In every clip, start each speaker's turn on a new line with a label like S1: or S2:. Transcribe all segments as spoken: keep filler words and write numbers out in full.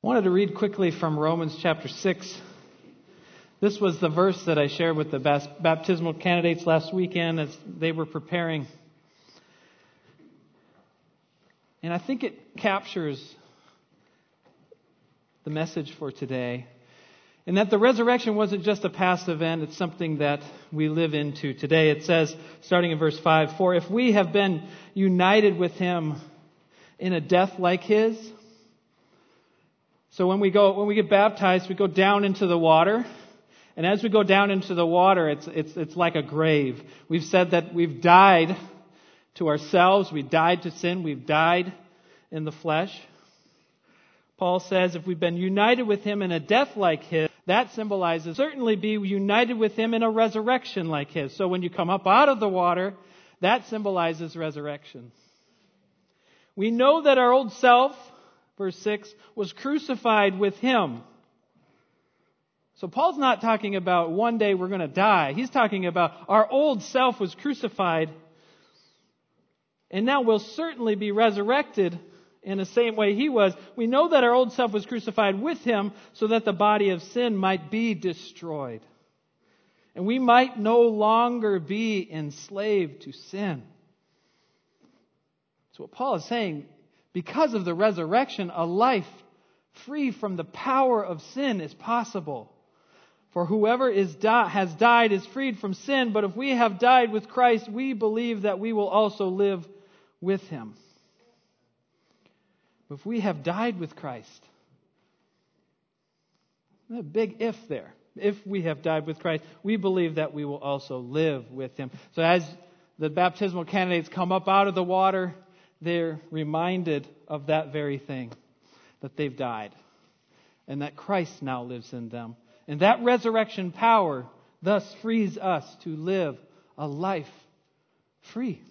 S1: I wanted to read quickly from Romans chapter six. This was the verse that I shared with the baptismal candidates last weekend as they were preparing. And I think it captures the message for today. And that the resurrection wasn't just a past event, it's something that we live into today. It says, starting in verse five, "For if we have been united with Him in a death like His," so when we go, when we get baptized, we go down into the water. And as we go down into the water, it's, it's, it's like a grave. We've said that we've died to ourselves. We died to sin. We've died in the flesh. Paul says if we've been united with Him in a death like His, that symbolizes certainly be united with Him in a resurrection like His. So when you come up out of the water, that symbolizes resurrection. We know that our old self, verse six, was crucified with Him. So Paul's not talking about one day we're going to die. He's talking about our old self was crucified, and now we'll certainly be resurrected in the same way He was. We know that our old self was crucified with Him so that the body of sin might be destroyed. And we might no longer be enslaved to sin. So what Paul is saying, because of the resurrection, a life free from the power of sin is possible. For whoever is di- has died is freed from sin, but if we have died with Christ, we believe that we will also live with Him. If we have died with Christ, a big if there. If we have died with Christ, we believe that we will also live with Him. So as the baptismal candidates come up out of the water, they're reminded of that very thing, that they've died, and that Christ now lives in them. And that resurrection power thus frees us to live a life free.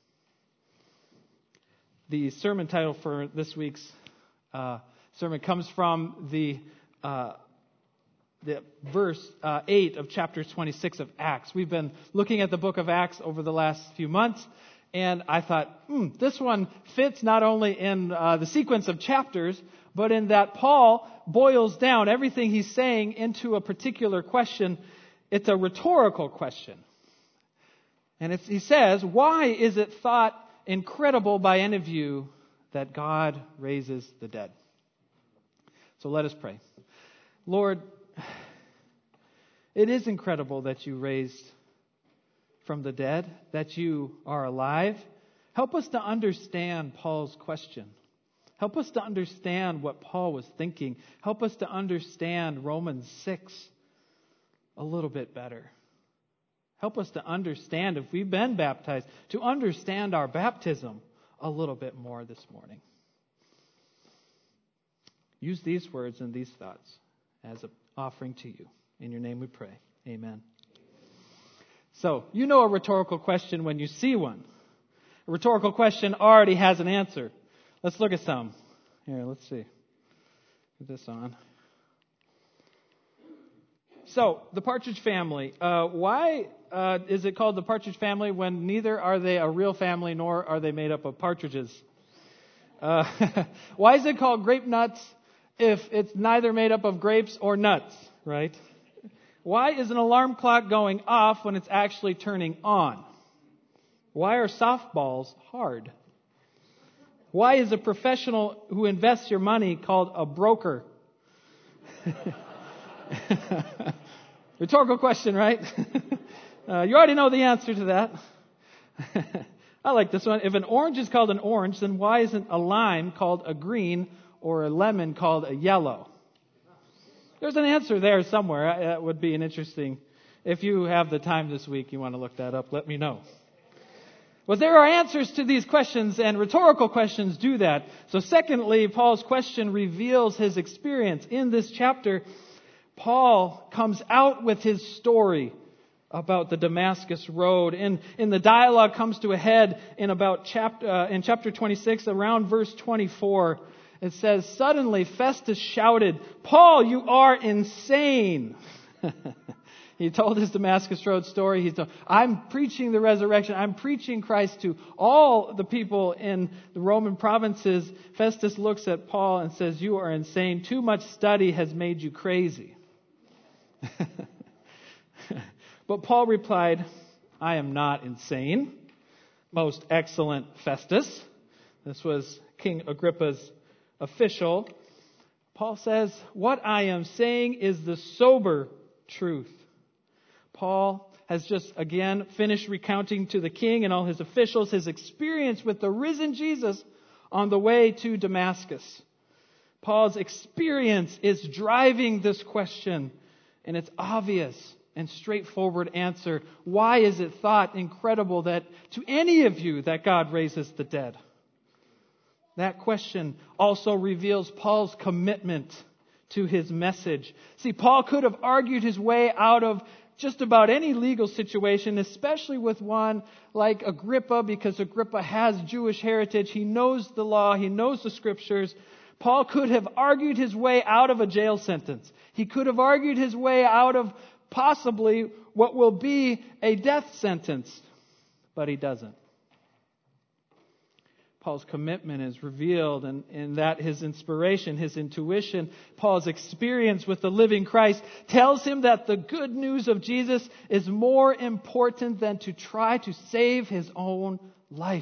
S1: The sermon title for this week's uh, sermon comes from the uh, the verse uh, eight of chapter twenty-six of Acts. We've been looking at the book of Acts over the last few months, and I thought, hmm, this one fits not only in uh, the sequence of chapters, but in that Paul boils down everything he's saying into a particular question. It's a rhetorical question. And it's, he says, why is it thought incredible by any of you that God raises the dead? So let us pray. Lord, it is incredible that you raised from the dead, that you are alive. Help us to understand Paul's question. Help us to understand what Paul was thinking. Help us to understand Romans six a little bit better. Help us to understand, if we've been baptized, to understand our baptism a little bit more this morning. Use these words and these thoughts as an offering to you. In your name we pray. Amen. So, you know a rhetorical question when you see one. A rhetorical question already has an answer. Let's look at some. Here, let's see. Put this on. So, the Partridge Family. Uh, why uh, is it called the Partridge Family when neither are they a real family nor are they made up of partridges? Uh, why is it called Grape Nuts if it's neither made up of grapes or nuts, right? Why is an alarm clock going off when it's actually turning on? Why are softballs hard? Why is a professional who invests your money called a broker? Rhetorical question, right? uh, you already know the answer to that. I like this one. If an orange is called an orange, then why isn't a lime called a green or a lemon called a yellow? There's an answer there somewhere. That would be an interesting. If you have the time this week, you want to look that up, let me know. Well, there are answers to these questions, and rhetorical questions do that. So secondly, Paul's question reveals his experience. In this chapter, Paul comes out with his story about the Damascus Road. And, and the dialogue comes to a head in about chapter, uh, in chapter twenty-six, around verse twenty-four. It says, "Suddenly Festus shouted, 'Paul, you are insane!' He told his Damascus Road story. He told, I'm preaching the resurrection. I'm preaching Christ to all the people in the Roman provinces. Festus looks at Paul and says, you are insane. Too much study has made you crazy. But Paul replied, I am not insane, most excellent Festus. This was King Agrippa's official. Paul says, what I am saying is the sober truth. Paul has just again finished recounting to the king and all his officials his experience with the risen Jesus on the way to Damascus. Paul's experience is driving this question, and it's obvious and straightforward answer. Why is it thought incredible that to any of you that God raises the dead? That question also reveals Paul's commitment to his message. See, Paul could have argued his way out of just about any legal situation, especially with one like Agrippa, because Agrippa has Jewish heritage. He knows the law. He knows the scriptures. Paul could have argued his way out of a jail sentence. He could have argued his way out of possibly what will be a death sentence, but he doesn't. Paul's commitment is revealed in, in that his inspiration, his intuition, Paul's experience with the living Christ tells him that the good news of Jesus is more important than to try to save his own life.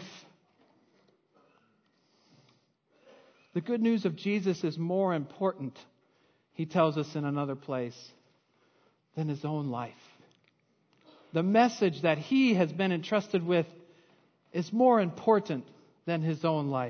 S1: The good news of Jesus is more important, he tells us in another place, than his own life. The message that he has been entrusted with is more important than his own life.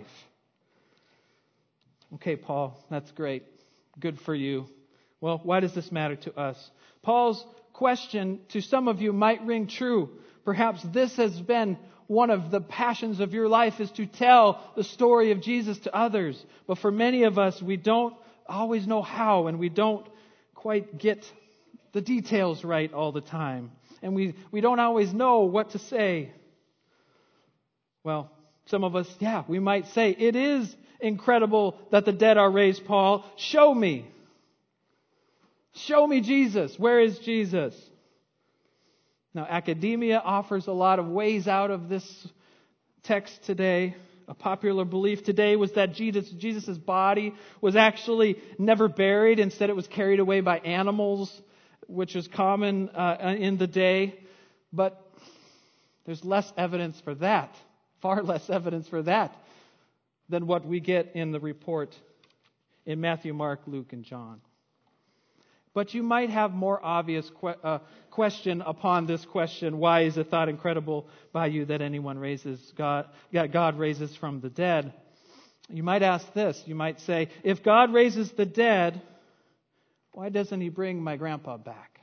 S1: Okay, Paul, that's great. Good for you. Well, why does this matter to us? Paul's question to some of you might ring true. Perhaps this has been one of the passions of your life, is to tell the story of Jesus to others. But for many of us, we don't always know how, and we don't quite get the details right all the time. And we, we don't always know what to say. Well, some of us, yeah, we might say, it is incredible that the dead are raised, Paul. Show me. Show me Jesus. Where is Jesus? Now, academia offers a lot of ways out of this text today. A popular belief today was that Jesus, Jesus' body was actually never buried. Instead, it was carried away by animals, which was common uh, in the day. But there's less evidence for that. Far less evidence for that than what we get in the report in Matthew, Mark, Luke, and John. But you might have more obvious que- uh, question upon this question: why is it thought incredible by you that anyone raises God, God raises from the dead? You might ask this. You might say, if God raises the dead, why doesn't He bring my grandpa back?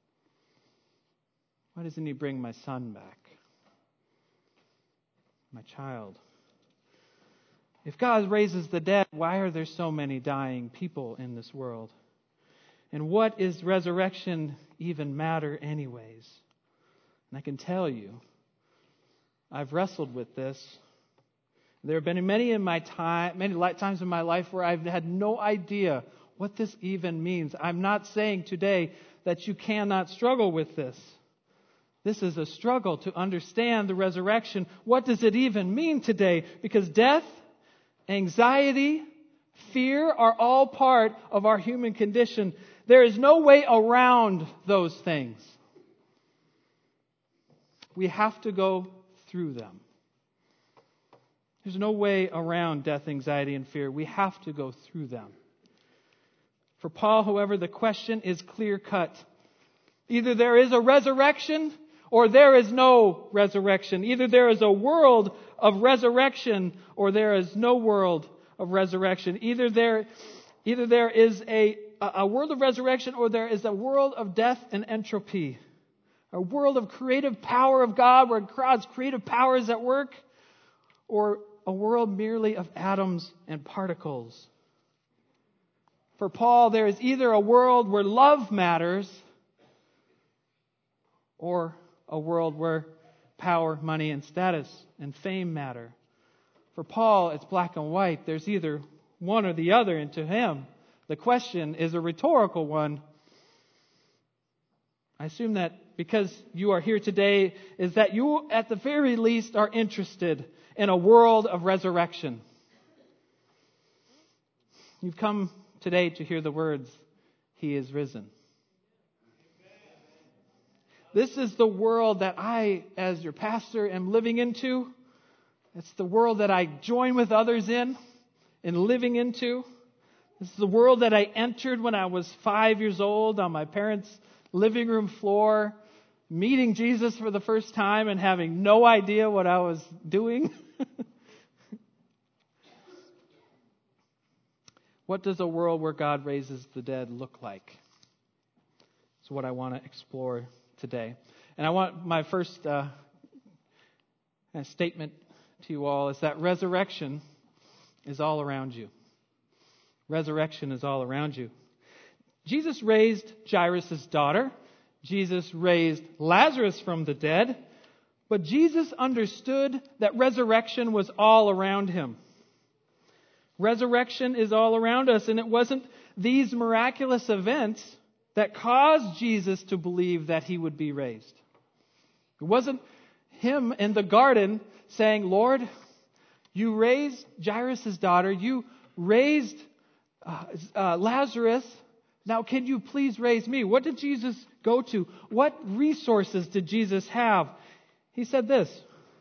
S1: Why doesn't He bring my son back? My child. If God raises the dead, why are there so many dying people in this world? And what is resurrection even matter anyways? And I can tell you, I've wrestled with this. There have been many in my time, many times in my life where I've had no idea what this even means. I'm not saying today that you cannot struggle with this. This is a struggle to understand the resurrection. What does it even mean today? Because death, anxiety, fear are all part of our human condition. There is no way around those things. We have to go through them. There's no way around death, anxiety, and fear. We have to go through them. For Paul, however, the question is clear-cut. Either there is a resurrection or there is no resurrection. Either there is a world of resurrection or there is no world of resurrection. Either there, either there is a, a world of resurrection or there is a world of death and entropy. A world of creative power of God where God's creative power is at work, or a world merely of atoms and particles. For Paul, there is either a world where love matters or a world where power, money, and status and fame matter. For Paul, it's black and white. There's either one or the other, and to him, the question is a rhetorical one. I assume that because you are here today is that you, at the very least, are interested in a world of resurrection. You've come today to hear the words, He is risen. This is the world that I, as your pastor, am living into. It's the world that I join with others in, in living into. This is the world that I entered when I was five years old on my parents' living room floor, meeting Jesus for the first time and having no idea what I was doing. What does a world where God raises the dead look like? That's what I want to explore today. And I want my first uh, statement to you all is that resurrection is all around you. Resurrection is all around you. Jesus raised Jairus' daughter. Jesus raised Lazarus from the dead. But Jesus understood that resurrection was all around him. Resurrection is all around us, and it wasn't these miraculous events that caused Jesus to believe that he would be raised. It wasn't him in the garden saying, Lord, you raised Jairus' daughter, you raised uh, uh, Lazarus, now can you please raise me? What did Jesus go to? What resources did Jesus have? He said this.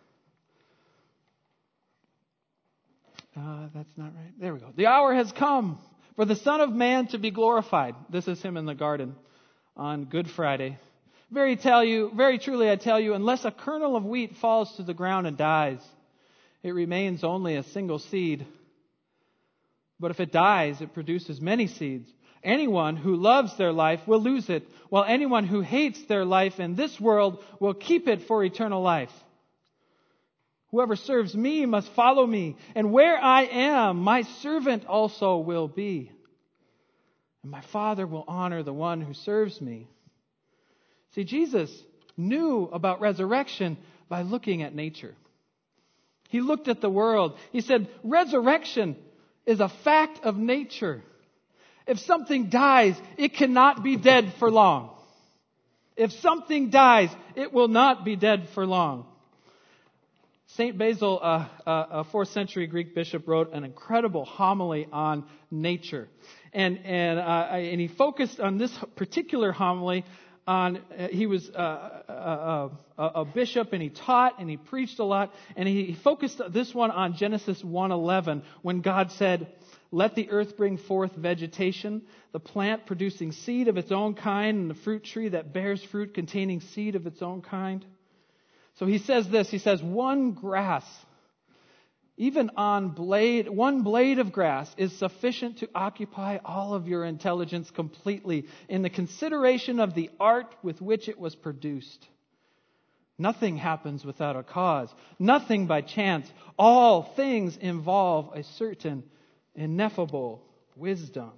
S1: Uh, that's not right. There we go. The hour has come for the Son of Man to be glorified. This is him in the garden on Good Friday. Very tell you, very truly I tell you, unless a kernel of wheat falls to the ground and dies, it remains only a single seed. But if it dies, it produces many seeds. Anyone who loves their life will lose it, while anyone who hates their life in this world will keep it for eternal life. Whoever serves me must follow me, and where I am, my servant also will be. And my Father will honor the one who serves me. See, Jesus knew about resurrection by looking at nature. He looked at the world. He said, resurrection is a fact of nature. If something dies, it cannot be dead for long. If something dies, it will not be dead for long. Saint Basil, uh, uh, a fourth century Greek bishop, wrote an incredible homily on nature. And and, uh, and he focused on this particular homily on, uh, he was uh, a, a, a bishop and he taught and he preached a lot. And he, he focused this one on Genesis one eleven when God said, let the earth bring forth vegetation, the plant producing seed of its own kind and the fruit tree that bears fruit containing seed of its own kind. So he says this, he says, one grass, even on blade, one blade of grass is sufficient to occupy all of your intelligence completely in the consideration of the art with which it was produced. Nothing happens without a cause, nothing by chance. All things involve a certain ineffable wisdom.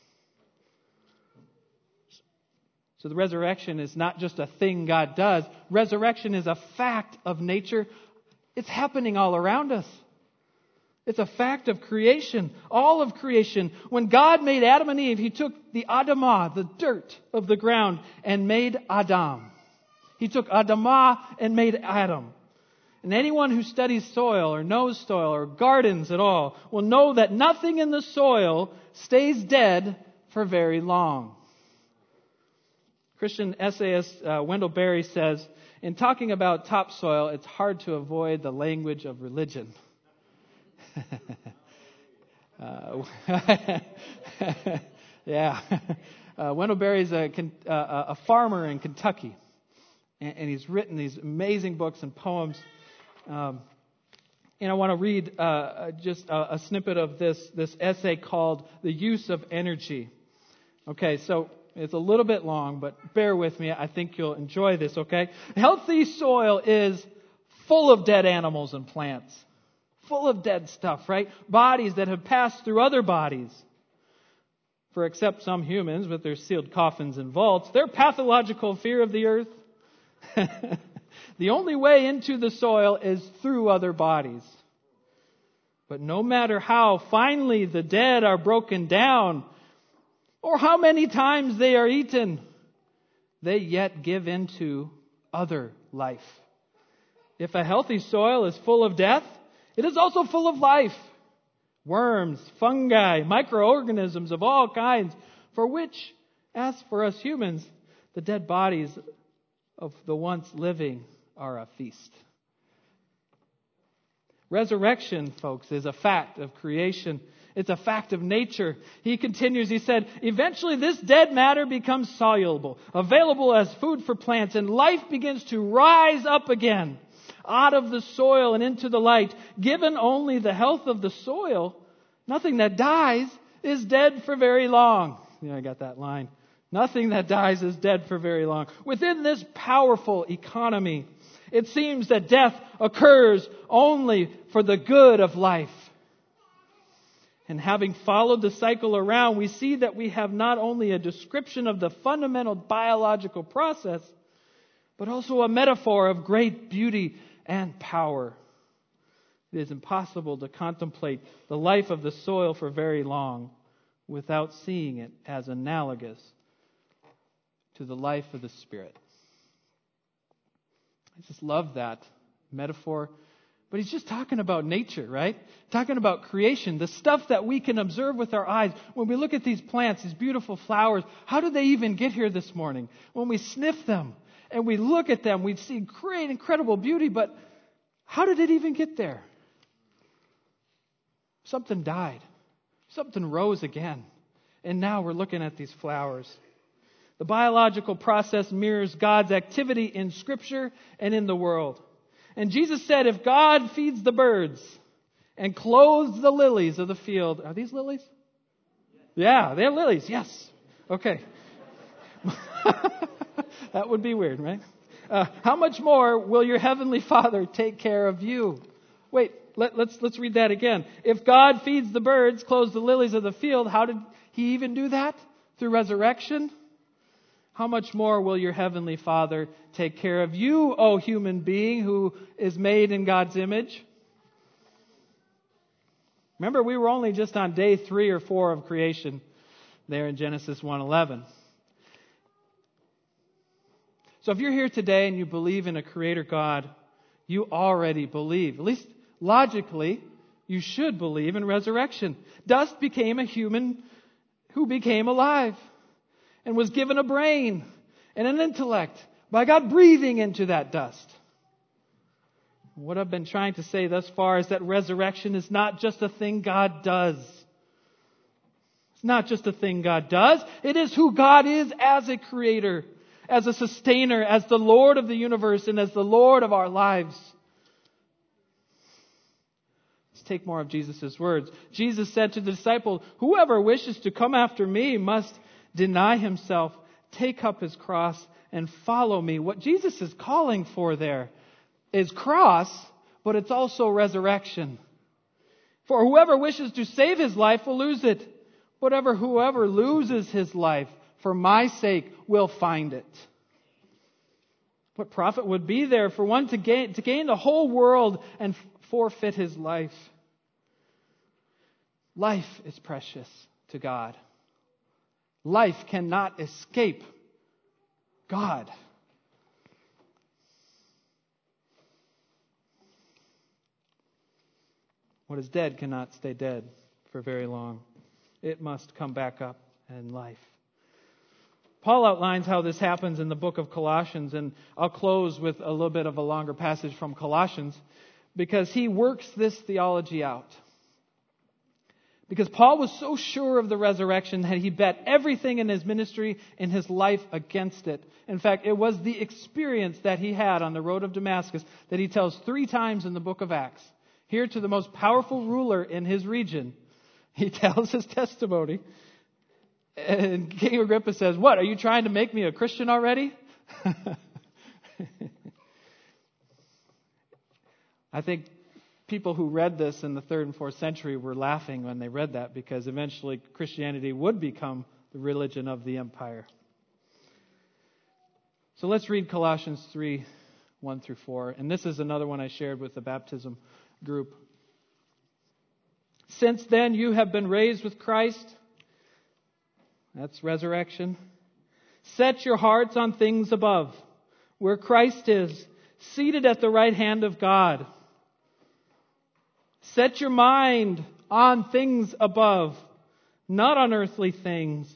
S1: So the resurrection is not just a thing God does. Resurrection is a fact of nature. It's happening all around us. It's a fact of creation, all of creation. When God made Adam and Eve, He took the Adamah, the dirt of the ground, and made Adam. He took Adamah and made Adam. And anyone who studies soil or knows soil or gardens at all will know that nothing in the soil stays dead for very long. Christian essayist uh, Wendell Berry says, in talking about topsoil, it's hard to avoid the language of religion. uh, yeah. Uh, Wendell Berry is a, uh, a farmer in Kentucky, and, and he's written these amazing books and poems. Um, and I want to read uh, just a, a snippet of this, this essay called The Use of Energy. Okay, so it's a little bit long, but bear with me. I think you'll enjoy this, okay? Healthy soil is full of dead animals and plants. Full of dead stuff, right? Bodies that have passed through other bodies. For except some humans with their sealed coffins and vaults, their pathological fear of the earth. The only way into the soil is through other bodies. But no matter how finely the dead are broken down, or how many times they are eaten, they yet give into other life. If a healthy soil is full of death, it is also full of life. Worms, fungi, microorganisms of all kinds, for which, as for us humans, the dead bodies of the once living are a feast. Resurrection, folks, is a fact of creation. It's a fact of nature. He continues, he said, eventually this dead matter becomes soluble, available as food for plants, and life begins to rise up again out of the soil and into the light. Given only the health of the soil, nothing that dies is dead for very long. Yeah, I got that line. Nothing that dies is dead for very long. Within this powerful economy, it seems that death occurs only for the good of life. And having followed the cycle around, we see that we have not only a description of the fundamental biological process, but also a metaphor of great beauty and power. It is impossible to contemplate the life of the soil for very long without seeing it as analogous to the life of the Spirit. I just love that metaphor. But he's just talking about nature, right? Talking about creation, the stuff that we can observe with our eyes. When we look at these plants, these beautiful flowers, how did they even get here this morning? When we sniff them and we look at them, we see great, incredible beauty, but how did it even get there? Something died. Something rose again. And now we're looking at these flowers. The biological process mirrors God's activity in Scripture and in the world. And Jesus said, if God feeds the birds and clothes the lilies of the field. Are these lilies? Yeah, they're lilies. Yes. Okay. That would be weird, right? Uh, how much more will your heavenly Father take care of you? Wait, let, let's let's read that again. If God feeds the birds, clothes the lilies of the field, how did He even do that? Through resurrection? How much more will your heavenly Father take care of you, O human being who is made in God's image? Remember, we were only just on day three or four of creation there in Genesis one eleven. So if you're here today and you believe in a creator God, you already believe. At least logically, you should believe in resurrection. Dust became a human who became alive and was given a brain and an intellect by God breathing into that dust. What I've been trying to say thus far is that resurrection is not just a thing God does. It's not just a thing God does. It is who God is as a creator, as a sustainer, as the Lord of the universe, and as the Lord of our lives. Let's take more of Jesus' words. Jesus said to the disciples, whoever wishes to come after me must deny himself, take up his cross, and follow me. What Jesus is calling for there is cross, but it's also resurrection. For whoever wishes to save his life will lose it. Whatever whoever loses his life for my sake will find it. What profit would be there for one to gain, to gain the whole world and forfeit his life? Life is precious to God. Life cannot escape God. What is dead cannot stay dead for very long. It must come back up in life. Paul outlines how this happens in the book of Colossians, and I'll close with a little bit of a longer passage from Colossians because he works this theology out. Because Paul was so sure of the resurrection that he bet everything in his ministry and his life against it. In fact, it was the experience that he had on the road of Damascus that he tells three times in the book of Acts. Here to the most powerful ruler in his region, he tells his testimony. And King Agrippa says, what, are you trying to make me a Christian already? I think people who read this in the third and fourth century were laughing when they read that because eventually Christianity would become the religion of the empire. So let's read Colossians three, one through four. And this is another one I shared with the baptism group. Since then you have been raised with Christ. That's resurrection. Set your hearts on things above, where Christ is, seated at the right hand of God. Set your mind on things above, not on earthly things.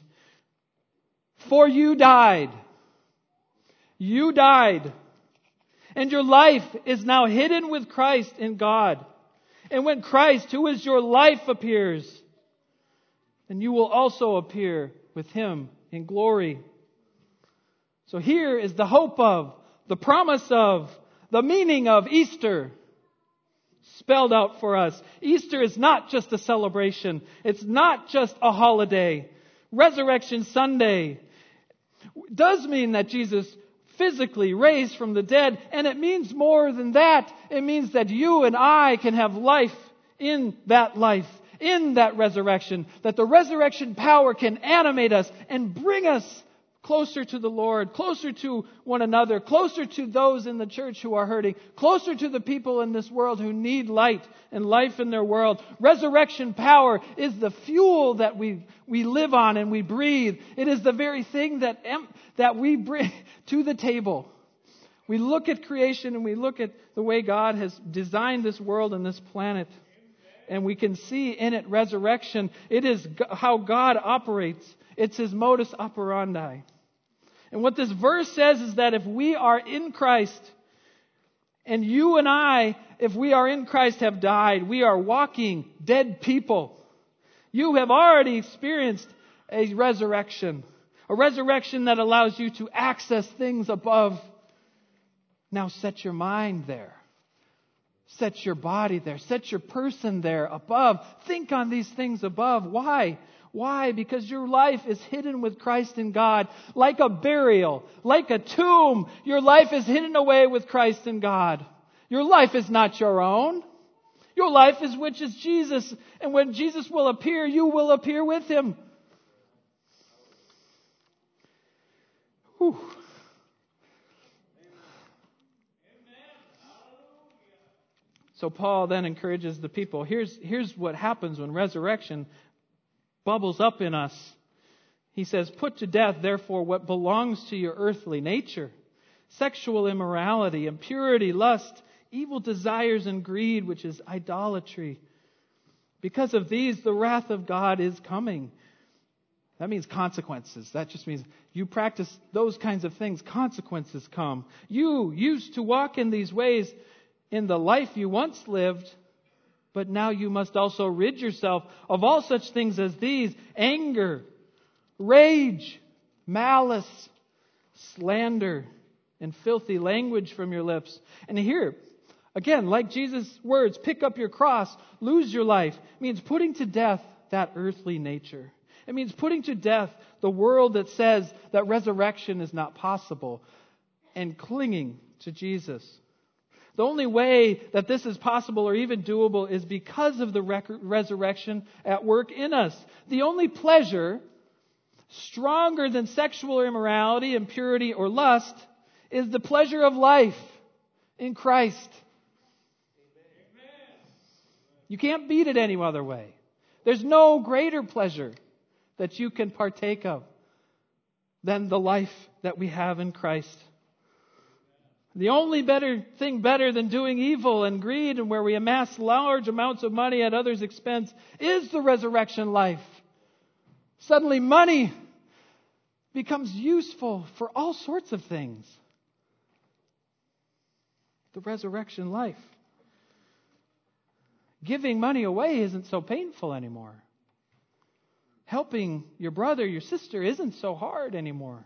S1: For you died. You died. And your life is now hidden with Christ in God. And when Christ, who is your life, appears, then you will also appear with Him in glory. So here is the hope of, the promise of, the meaning of Easter spelled out for us. Easter is not just a celebration. It's not just a holiday. Resurrection Sunday does mean that Jesus physically raised from the dead, and it means more than that. It means that you and I can have life in that life, in that resurrection, that the resurrection power can animate us and bring us closer to the Lord, closer to one another, closer to those in the church who are hurting, closer to the people in this world who need light and life in their world. Resurrection power is the fuel that we we live on and we breathe. It is the very thing that that we bring to the table. We look at creation and we look at the way God has designed this world and this planet, and we can see in it resurrection. It is how God operates. It's His modus operandi. And what this verse says is that if we are in Christ, and you and I, if we are in Christ, have died, we are walking dead people. You have already experienced a resurrection. A resurrection that allows you to access things above. Now set your mind there. Set your body there. Set your person there above. Think on these things above. Why? Why? Because your life is hidden with Christ in God. Like a burial, like a tomb, your life is hidden away with Christ in God. Your life is not your own. Your life is which is Jesus. And when Jesus will appear, you will appear with Him. Whew. So Paul then encourages the people. Here's, here's what happens when resurrection bubbles up in us. He says, put to death, therefore, what belongs to your earthly nature. Sexual immorality, impurity, lust, evil desires, and greed, which is idolatry. Because of these, the wrath of God is coming. That means consequences. That just means you practice those kinds of things. Consequences come. You used to walk in these ways in the life you once lived, but now you must also rid yourself of all such things as these: anger, rage, malice, slander, and filthy language from your lips. And here, again, like Jesus' words, pick up your cross, lose your life, means putting to death that earthly nature. It means putting to death the world that says that resurrection is not possible, and clinging to Jesus. The only way that this is possible or even doable is because of the rec- resurrection at work in us. The only pleasure stronger than sexual immorality, impurity, or lust is the pleasure of life in Christ. Amen. You can't beat it any other way. There's no greater pleasure that you can partake of than the life that we have in Christ. The only better thing better than doing evil and greed and where we amass large amounts of money at others' expense is the resurrection life. Suddenly money becomes useful for all sorts of things. The resurrection life. Giving money away isn't so painful anymore. Helping your brother, your sister isn't so hard anymore.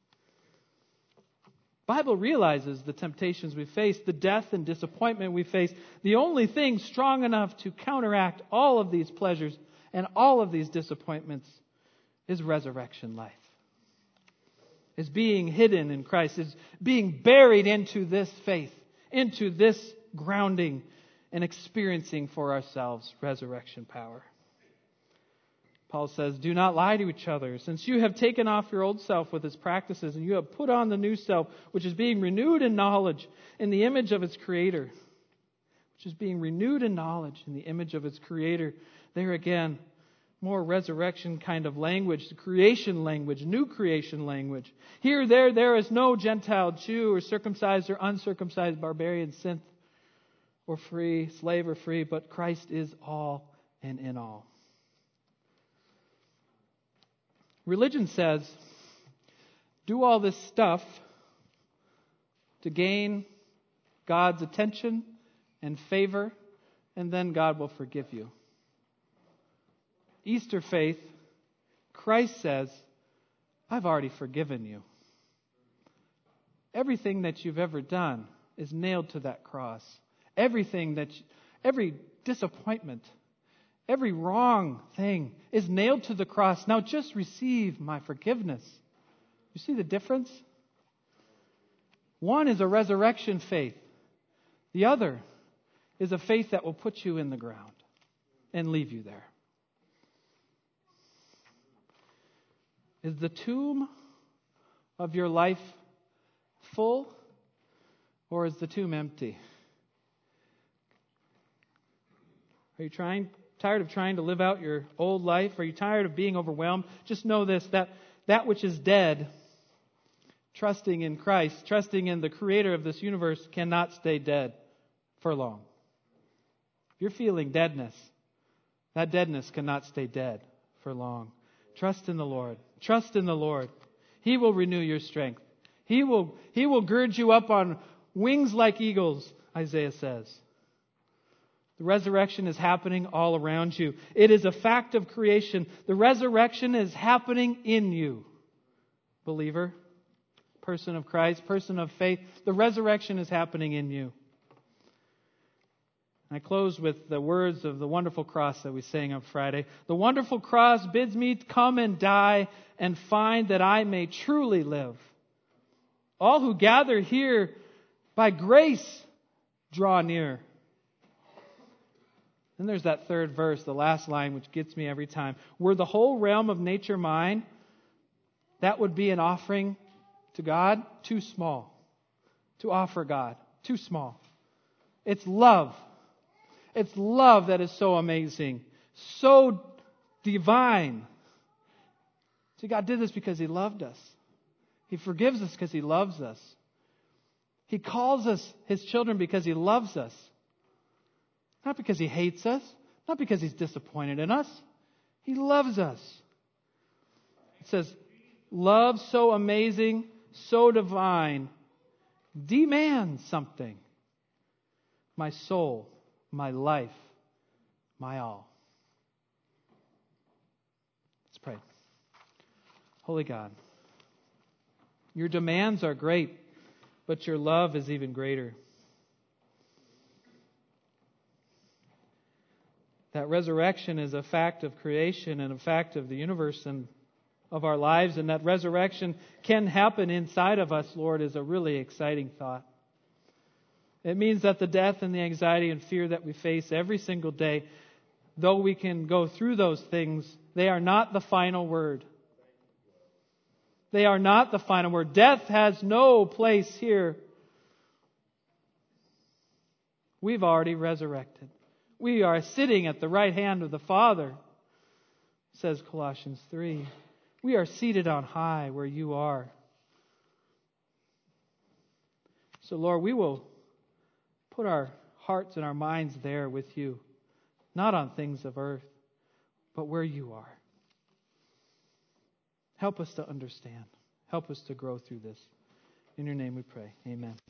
S1: The Bible realizes the temptations we face, the death and disappointment we face. The only thing strong enough to counteract all of these pleasures and all of these disappointments is resurrection life. Is being hidden in Christ, is being buried into this faith, into this grounding, and experiencing for ourselves resurrection power. Paul says, do not lie to each other, since you have taken off your old self with its practices, and you have put on the new self, which is being renewed in knowledge in the image of its Creator. Which is being renewed in knowledge in the image of its Creator. There again, more resurrection kind of language, creation language, new creation language. Here, there, there is no Gentile, Jew, or circumcised or uncircumcised, barbarian, Scyth or free, slave or free, but Christ is all and in all. Religion says, do all this stuff to gain God's attention and favor, and then God will forgive you. Easter faith, Christ says, I've already forgiven you. Everything that you've ever done is nailed to that cross. Everything that, you, every disappointment, every wrong thing is nailed to the cross. Now just receive my forgiveness. You see the difference? One is a resurrection faith. The other is a faith that will put you in the ground and leave you there. Is the tomb of your life full, or is the tomb empty? Are you trying, tired of trying to live out your old life? Are you tired of being overwhelmed? Just know this, that that which is dead, trusting in Christ, trusting in the Creator of this universe, cannot stay dead for long. If you're feeling deadness, that deadness cannot stay dead for long. Trust in the Lord. Trust in the Lord. He will renew your strength. He will, He will gird you up on wings like eagles, Isaiah says. The resurrection is happening all around you. It is a fact of creation. The resurrection is happening in you. Believer, person of Christ, person of faith, the resurrection is happening in you. I close with the words of the wonderful cross that we sang on Friday. The wonderful cross bids me come and die and find that I may truly live. All who gather here by grace draw near. Then there's that third verse, the last line, which gets me every time. Were the whole realm of nature mine, that would be an offering to God too small. To offer God, too small. It's love. It's love that is so amazing, so divine. See, God did this because He loved us. He forgives us because He loves us. He calls us His children because He loves us. Not because He hates us, not because He's disappointed in us. He loves us. It says, love so amazing, so divine, demands something. My soul, my life, my all. Let's pray. Holy God, your demands are great, but your love is even greater. That resurrection is a fact of creation and a fact of the universe and of our lives, and that resurrection can happen inside of us, Lord, is a really exciting thought. It means that the death and the anxiety and fear that we face every single day, though we can go through those things, they are not the final word. They are not the final word. Death has no place here. We've already resurrected. We are sitting at the right hand of the Father, says Colossians three. We are seated on high where you are. So, Lord, we will put our hearts and our minds there with you, not on things of earth, but where you are. Help us to understand. Help us to grow through this. In your name we pray. Amen.